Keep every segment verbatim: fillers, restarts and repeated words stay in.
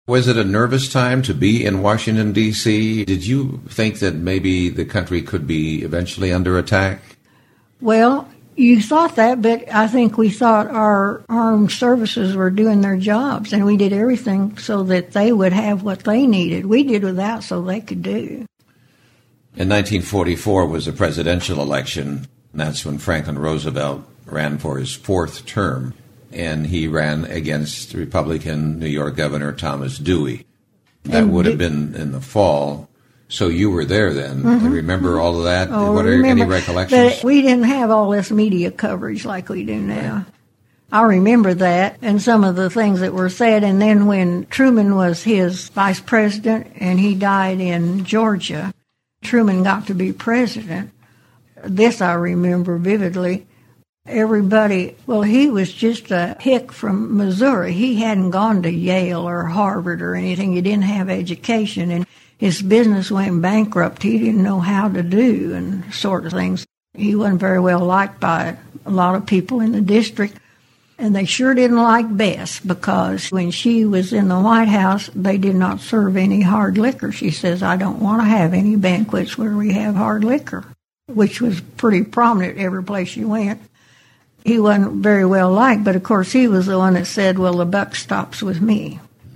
Was it a nervous time to be in Washington, D C? Did you think that maybe the country could be eventually under attack? Well, you thought that, but I think we thought our armed services were doing their jobs, and we did everything so that they would have what they needed. We did without so they could do. In nineteen forty-four was a presidential election. That's when Franklin Roosevelt ran for his fourth term, and he ran against Republican New York Governor Thomas Dewey. That and would have been in the fall. So you were there then. Mm-hmm. Remember all of that? Oh, what are remember, any recollections? But we didn't have all this media coverage like we do now. Right. I remember that and some of the things that were said. And then when Truman was his vice president and he died in Georgia, Truman got to be president. This I remember vividly. Everybody, well, he was just a hick from Missouri. He hadn't gone to Yale or Harvard or anything. He didn't have education, and his business went bankrupt. He didn't know how to do and sort of things. He wasn't very well liked by a lot of people in the district, and they sure didn't like Bess because when she was in the White House, they did not serve any hard liquor. She says, I don't want to have any banquets where we have hard liquor, which was pretty prominent every place she went. He wasn't very well liked, but of course he was the one that said, well, the buck stops with me.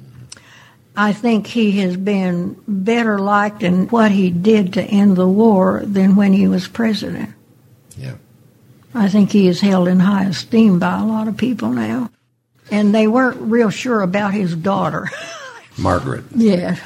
I think he has been better liked in what he did to end the war than when he was president. Yeah. I think he is held in high esteem by a lot of people now. And they weren't real sure about his daughter. Margaret. Yeah.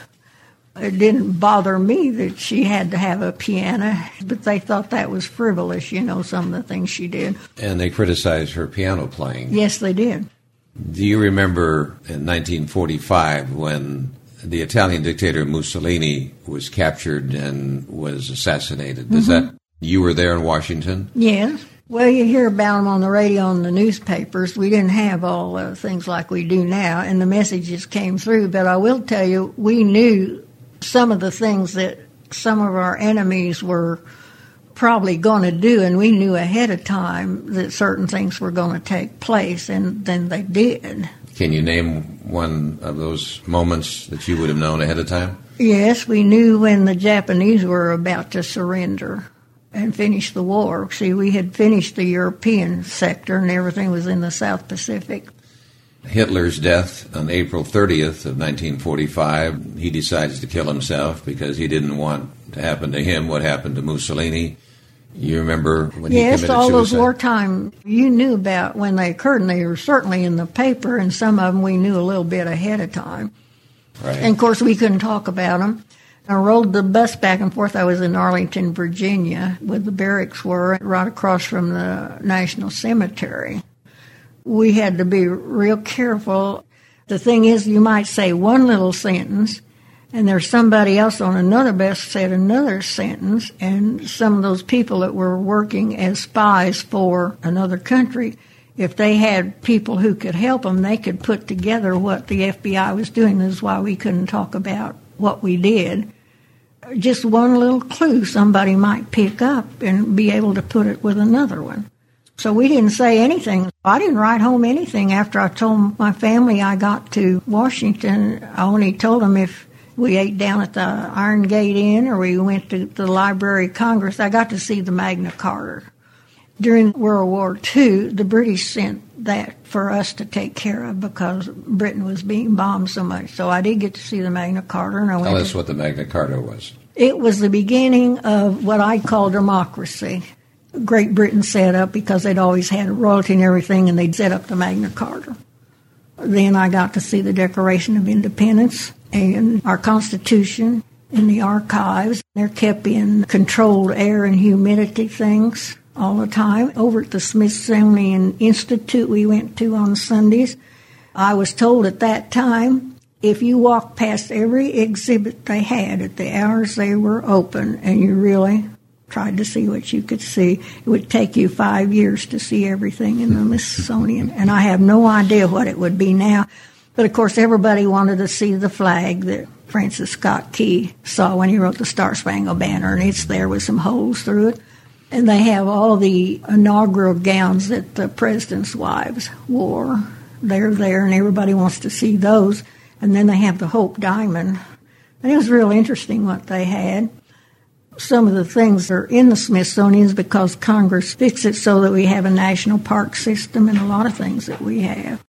It didn't bother me that she had to have a piano, but they thought that was frivolous, you know, some of the things she did. And they criticized her piano playing. Yes, they did. Do you remember in nineteen forty-five when the Italian dictator Mussolini was captured and was assassinated? Does mm-hmm. that, you were there in Washington? Yes. Well, you hear about them on the radio and the newspapers. We didn't have all uh, things like we do now, and the messages came through. But I will tell you, we knew some of the things that some of our enemies were probably going to do, and we knew ahead of time that certain things were going to take place, and then they did. Can you name one of those moments that you would have known ahead of time? Yes, we knew when the Japanese were about to surrender and finish the war. See, we had finished the European sector, and everything was in the South Pacific. Hitler's death on April thirtieth of nineteen forty-five, he decides to kill himself because he didn't want to happen to him what happened to Mussolini. You remember when yes, he committed suicide? Yes, all those wartime you knew about when they occurred, and they were certainly in the paper, and some of them we knew a little bit ahead of time. Right. And, of course, we couldn't talk about them. I rode the bus back and forth. I was in Arlington, Virginia, where the barracks were, right across from the National Cemetery. We had to be real careful. The thing is, you might say one little sentence, and there's somebody else on another bus said another sentence, and some of those people that were working as spies for another country, if they had people who could help them, they could put together what the F B I was doing. This is why we couldn't talk about what we did. Just one little clue somebody might pick up and be able to put it with another one. So we didn't say anything. I didn't write home anything after I told my family I got to Washington. I only told them if we ate down at the Iron Gate Inn or we went to the Library of Congress. I got to see the Magna Carta. During World War Two, the British sent that for us to take care of because Britain was being bombed so much. So I did get to see the Magna Carta. And I went Tell us to, what the Magna Carta was. It was the beginning of what I call democracy. Great Britain set up because they'd always had royalty and everything, and they'd set up the Magna Carta. Then I got to see the Declaration of Independence and our Constitution in the archives. They're kept in controlled air and humidity things all the time. Over at the Smithsonian Institute we went to on Sundays, I was told at that time, if you walked past every exhibit they had at the hours they were open and you really tried to see what you could see, it would take you five years to see everything in the Smithsonian. And I have no idea what it would be now. But, of course, everybody wanted to see the flag that Francis Scott Key saw when he wrote the Star-Spangled Banner, and it's there with some holes through it. And they have all the inaugural gowns that the president's wives wore. They're there, and everybody wants to see those. And then they have the Hope Diamond. And it was real interesting what they had. Some of the things are in the Smithsonian because Congress fixed it so that we have a national park system and a lot of things that we have.